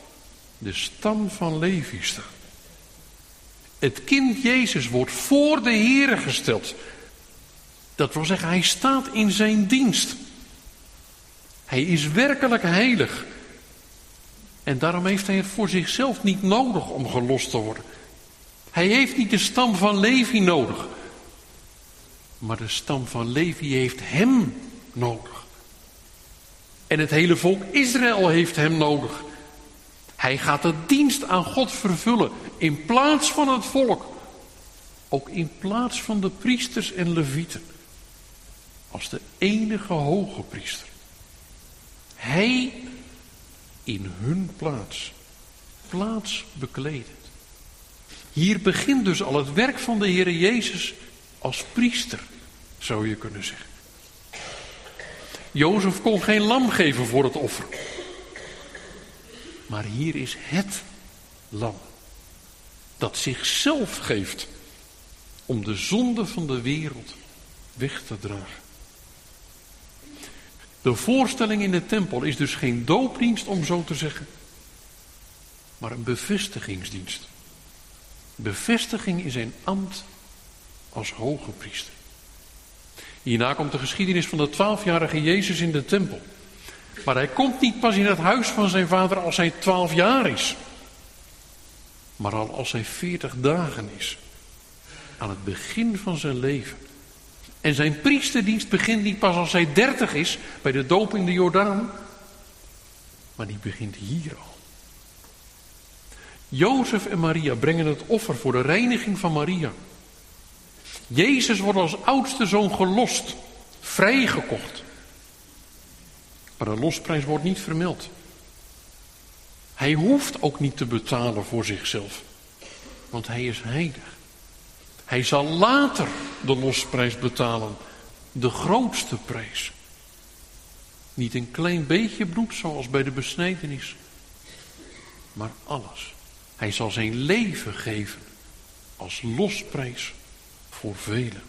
de stam van Levi staan. Het kind Jezus wordt voor de Heere gesteld. Dat wil zeggen, hij staat in zijn dienst. Hij is werkelijk heilig. En daarom heeft hij het voor zichzelf niet nodig om gelost te worden. Hij heeft niet de stam van Levi nodig. Maar de stam van Levi heeft hem nodig. En het hele volk Israël heeft hem nodig. Hij gaat de dienst aan God vervullen in plaats van het volk. Ook in plaats van de priesters en levieten. Als de enige hoge priester. Hij in hun plaats. Plaats bekledend. Hier begint dus al het werk van de Heere Jezus als priester, zou je kunnen zeggen. Jozef kon geen lam geven voor het offer. Maar hier is het lam. Dat zichzelf geeft om de zonde van de wereld weg te dragen. De voorstelling in de tempel is dus geen doopdienst, om zo te zeggen, maar een bevestigingsdienst. Bevestiging in zijn ambt als hoge priester. Hierna komt de geschiedenis van de twaalfjarige Jezus in de tempel. Maar hij komt niet pas in het huis van zijn vader als hij twaalf jaar is. Maar al als hij veertig dagen is. Aan het begin van zijn leven. En zijn priesterdienst begint niet pas als hij dertig is, bij de doop in de Jordaan. Maar die begint hier al. Jozef en Maria brengen het offer voor de reiniging van Maria. Jezus wordt als oudste zoon gelost, vrijgekocht. Maar de losprijs wordt niet vermeld. Hij hoeft ook niet te betalen voor zichzelf, want hij is heilig. Hij zal later de losprijs betalen, de grootste prijs. Niet een klein beetje bloed zoals bij de besnijdenis, maar alles. Hij zal zijn leven geven als losprijs voor velen.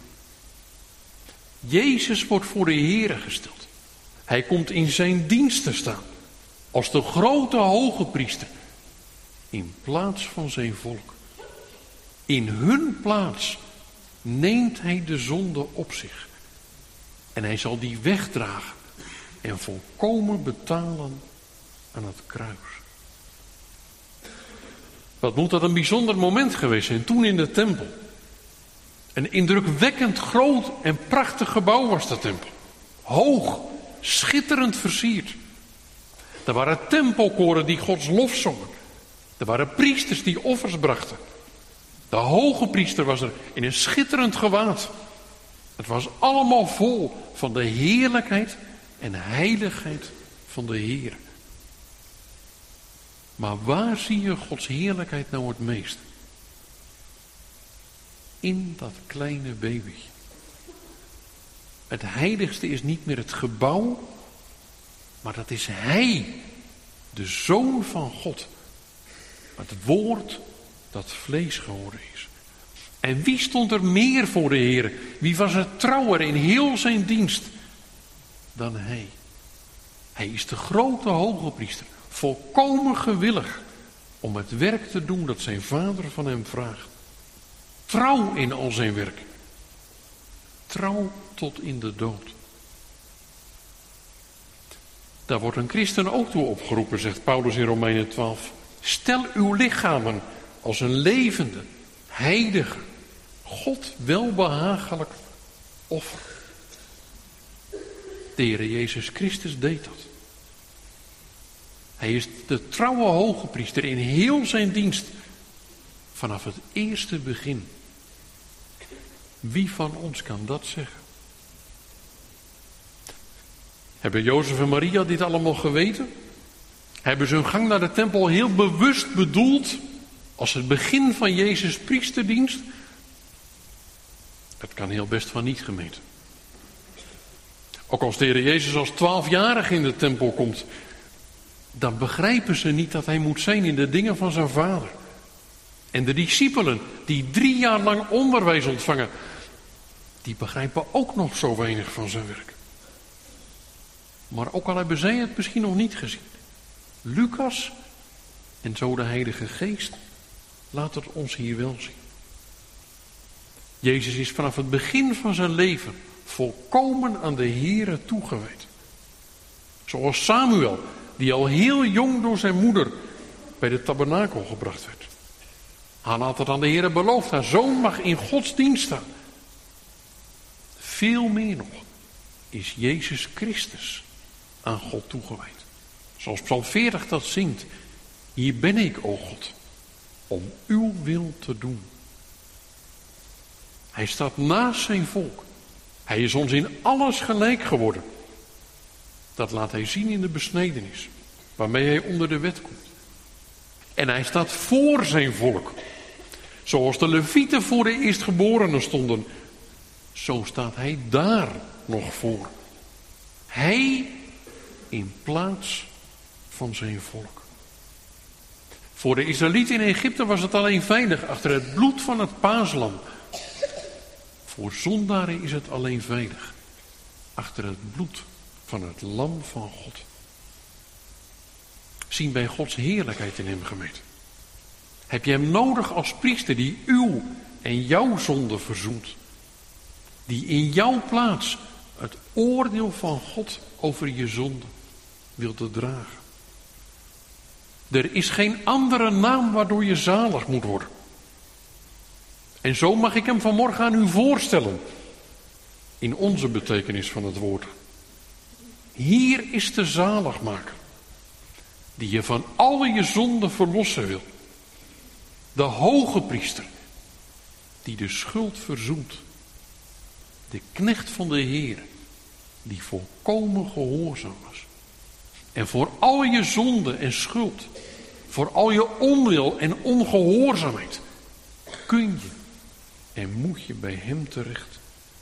Jezus wordt voor de Heere gesteld. Hij komt in zijn dienst te staan als de grote hoge priester in plaats van zijn volk. In hun plaats neemt hij de zonde op zich. En hij zal die wegdragen en volkomen betalen aan het kruis. Wat moet dat een bijzonder moment geweest zijn toen in de tempel. Een indrukwekkend groot en prachtig gebouw was de tempel. Hoog, schitterend versierd. Er waren tempelkoren die Gods lof zongen. Er waren priesters die offers brachten. De hoge priester was er in een schitterend gewaad. Het was allemaal vol van de heerlijkheid en heiligheid van de Heer. Maar waar zie je Gods heerlijkheid nou het meest? In dat kleine babytje. Het heiligste is niet meer het gebouw, maar dat is Hij, de Zoon van God. Het woord dat vlees geworden is. En wie stond er meer voor de Heer? Wie was er trouwer in heel zijn dienst dan Hij? Hij is de grote hoge priester, volkomen gewillig om het werk te doen dat zijn vader van hem vraagt. Trouw in al zijn werk. Trouw tot in de dood. Daar wordt een christen ook toe opgeroepen, zegt Paulus in Romeinen twaalf. Stel uw lichamen als een levende, heilige, God welbehagelijk offer. De Heer Jezus Christus deed dat. Hij is de trouwe hoge priester in heel zijn dienst. Vanaf het eerste begin. Wie van ons kan dat zeggen? Hebben Jozef en Maria dit allemaal geweten? Hebben ze hun gang naar de tempel heel bewust bedoeld als het begin van Jezus' priesterdienst? Het kan heel best van niet, gemeente. Ook als de Heer Jezus als twaalfjarige in de tempel komt, dan begrijpen ze niet dat hij moet zijn in de dingen van zijn vader. En de discipelen die drie jaar lang onderwijs ontvangen, die begrijpen ook nog zo weinig van zijn werk. Maar ook al hebben zij het misschien nog niet gezien. Lucas en zo de Heilige Geest laat het ons hier wel zien. Jezus is vanaf het begin van zijn leven volkomen aan de Here toegewijd. Zoals Samuel, die al heel jong door zijn moeder bij de tabernakel gebracht werd. Hanna had het aan de Here beloofd, haar zoon mag in Gods dienst staan. Veel meer nog. is Jezus Christus aan God toegewijd. Zoals Psalm veertig dat zingt. Hier ben ik, o God, om uw wil te doen. Hij staat naast zijn volk. Hij is ons in alles gelijk geworden. Dat laat hij zien in de besnedenis, waarmee hij onder de wet komt. En hij staat voor zijn volk. Zoals de Levieten voor de eerstgeborenen stonden, zo staat hij daar nog voor. Hij in plaats van zijn volk. Voor de Israëlieten in Egypte was het alleen veilig achter het bloed van het paaslam. Voor zondaren is het alleen veilig achter het bloed van het lam van God. Zien wij Gods heerlijkheid in hem, gemeente? Heb je hem nodig als priester die uw en jouw zonde verzoent? Die in jouw plaats het oordeel van God over je zonde wil te dragen. Er is geen andere naam waardoor je zalig moet worden. En zo mag ik hem vanmorgen aan u voorstellen. In onze betekenis van het woord. Hier is de zaligmaker. Die je van alle je zonden verlossen wil. De hoge priester. Die de schuld verzoent. De knecht van de Heer. Die volkomen gehoorzaam was. En voor al je zonde en schuld. Voor al je onwil en ongehoorzaamheid. Kun je en moet je bij hem terecht.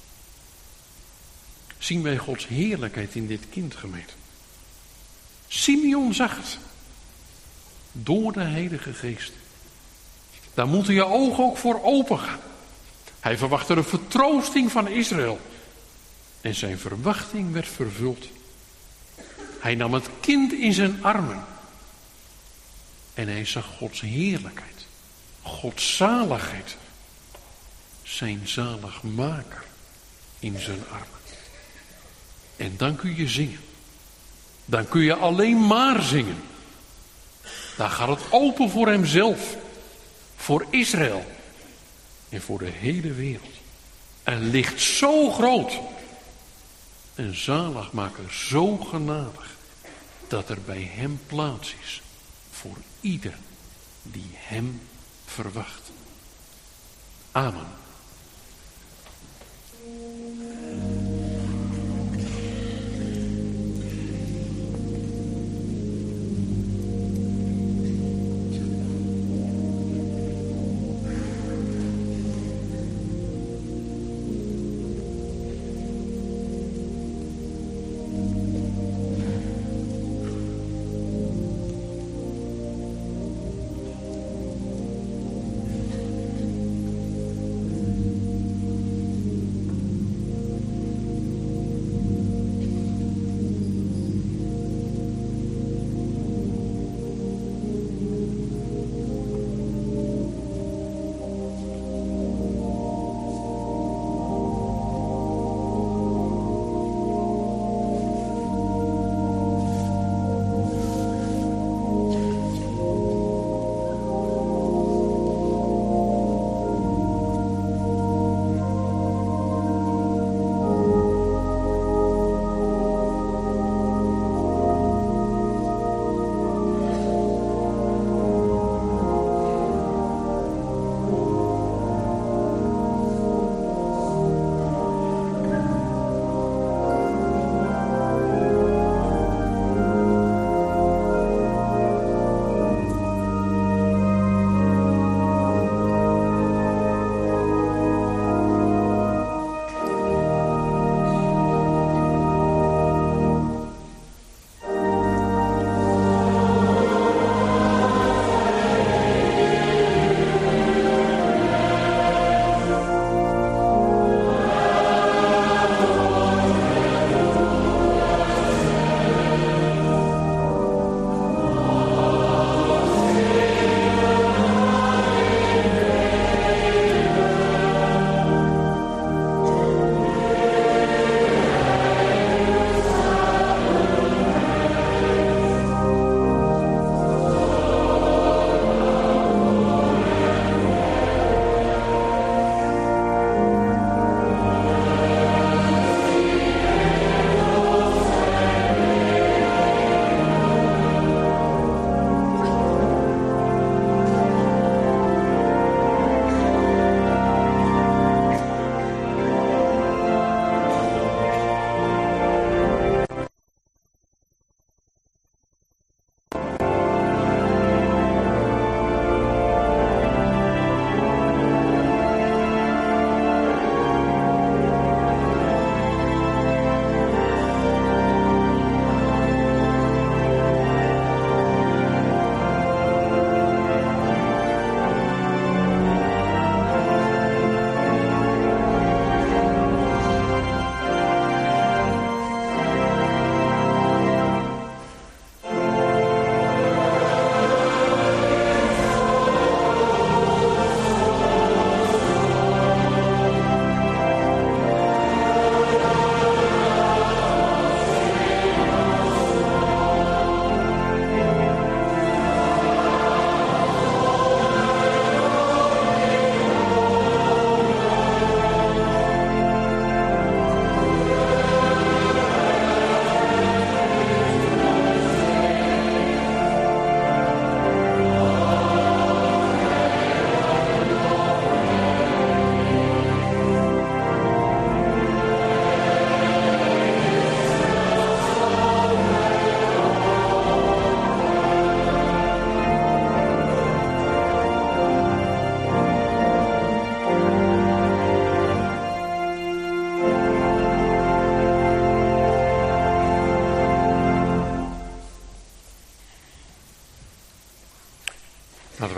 Zien wij Gods heerlijkheid in dit kind, gemeente. Simeon zag het. Door de Heilige Geest. Daar moeten je ogen ook voor open gaan. Hij verwachtte de vertroosting van Israël. En zijn verwachting werd vervuld. Hij nam het kind in zijn armen. En hij zag Gods heerlijkheid. Gods zaligheid. Zijn zaligmaker in zijn armen. En dan kun je zingen. Dan kun je alleen maar zingen. Dan gaat het open voor hemzelf. Voor Israël. En voor de hele wereld. Een licht zo groot. Een zaligmaker zo genadig. Dat er bij hem plaats is. Voor ieder die hem verwacht. Amen.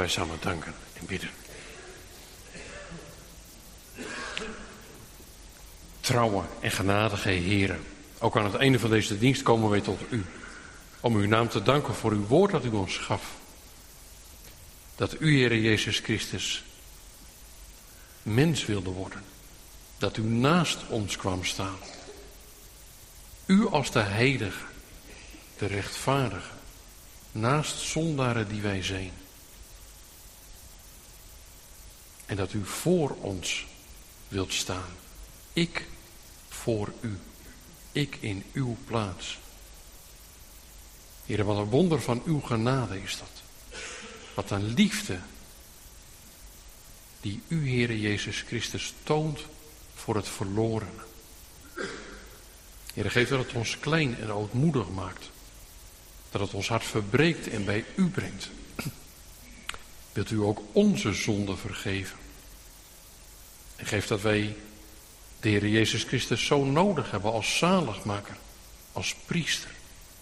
samen danken en bidden. Trouwe en genadige Heere, ook aan het einde van deze dienst komen wij tot u. Om uw naam te danken voor uw woord dat u ons gaf. Dat u, Heere Jezus Christus, mens wilde worden. Dat u naast ons kwam staan. U als de heilige, de rechtvaardige, naast zondaren die wij zijn. En dat u voor ons wilt staan. Ik voor u. Ik in uw plaats. Heere, wat een wonder van uw genade is dat. Wat een liefde die u, Heere Jezus Christus, toont voor het verlorene. Heere, geef dat het ons klein en ootmoedig maakt. Dat het ons hart verbreekt en bij u brengt. Wilt u ook onze zonden vergeven. En geef dat wij de Heere Jezus Christus zo nodig hebben als zaligmaker, als priester.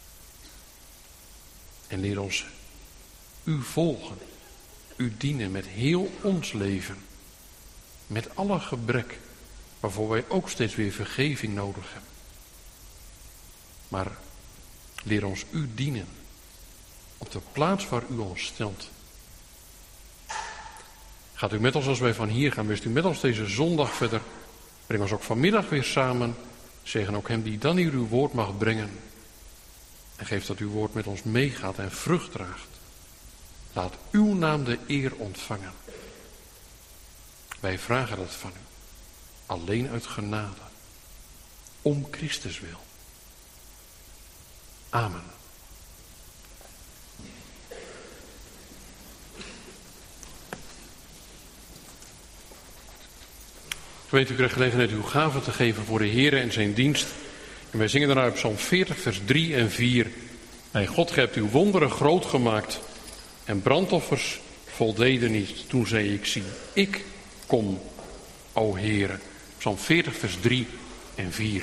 En leer ons u volgen, u dienen met heel ons leven. Met alle gebrek, waarvoor wij ook steeds weer vergeving nodig hebben. Maar leer ons u dienen, op de plaats waar u ons stelt. Gaat u met ons als wij van hier gaan, wees u met ons deze zondag verder. Breng ons ook vanmiddag weer samen. Zegen ook hem die dan hier uw woord mag brengen. En geef dat uw woord met ons meegaat en vrucht draagt. Laat uw naam de eer ontvangen. Wij vragen dat van u. Alleen uit genade. Om Christus wil. Amen. Gemeente, u krijgt gelegenheid uw gaven te geven voor de Heere en zijn dienst. En wij zingen daarna op Psalm veertig, vers drie en vier. Mijn God, gij hebt uw wonderen groot gemaakt. En brandoffers voldeden niet. Toen zei ik, zie, ik kom, o Heere. Psalm veertig, vers drie en vier.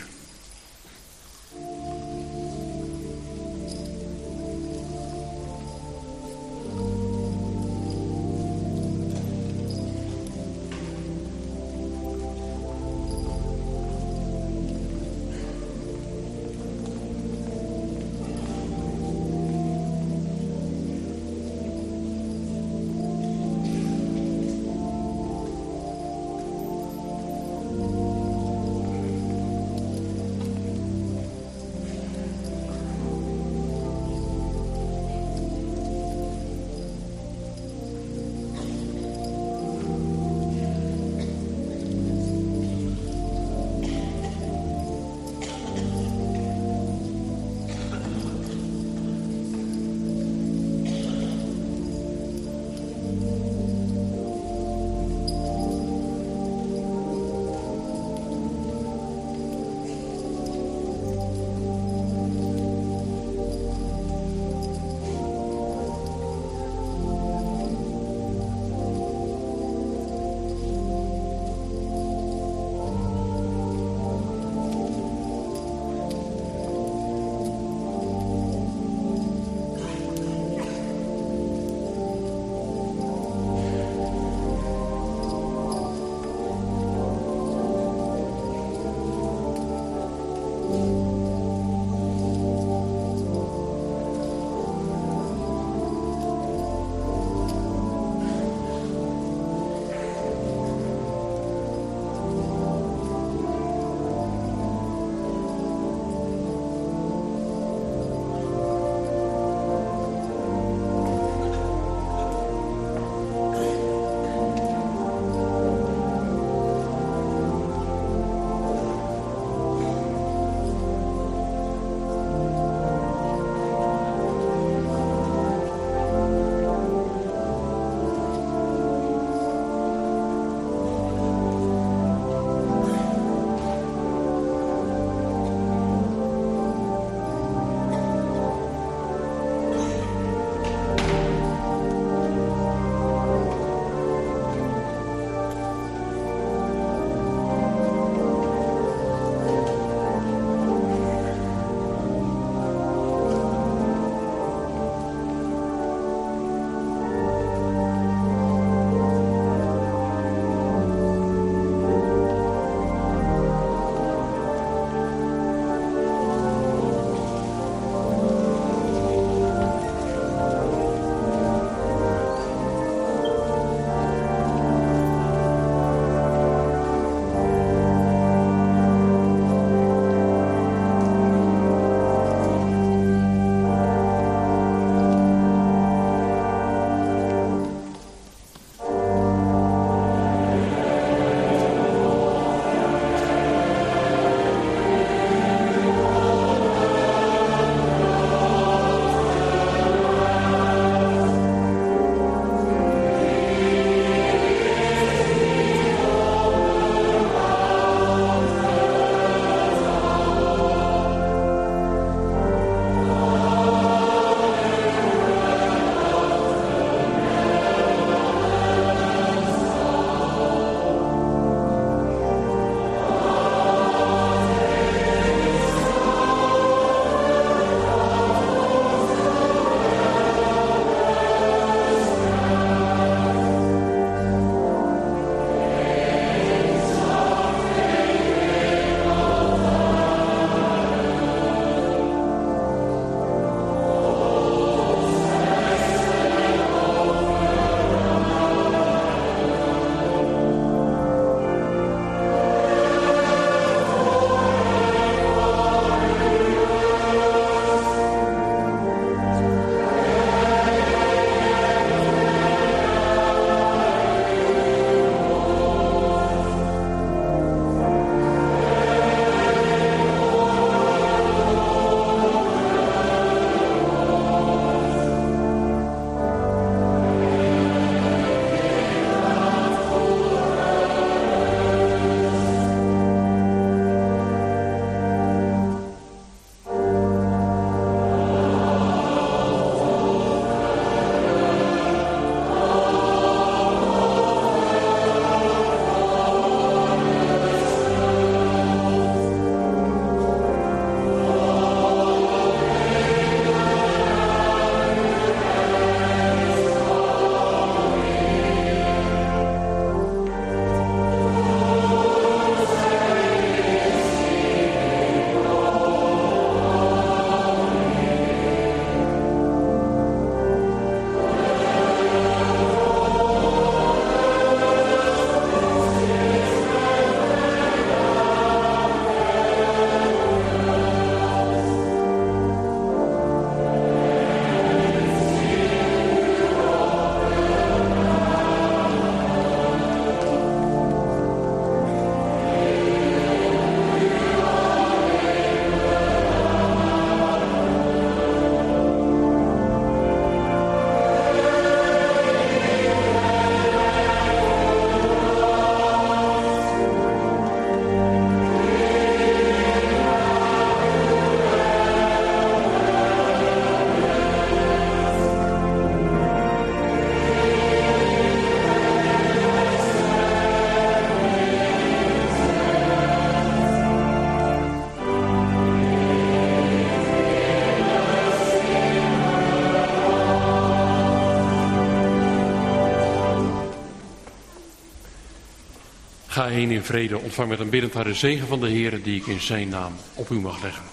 Ga heen in vrede, ontvang met een biddend hart de zegen van de Heere die ik in zijn naam op u mag leggen.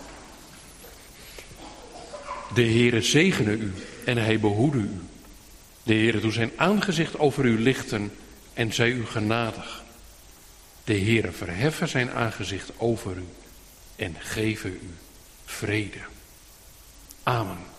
De Heere zegene u en hij behoede u. De Heere doet zijn aangezicht over u lichten en zij u genadig. De Heere verheffen zijn aangezicht over u en geven u vrede. Amen.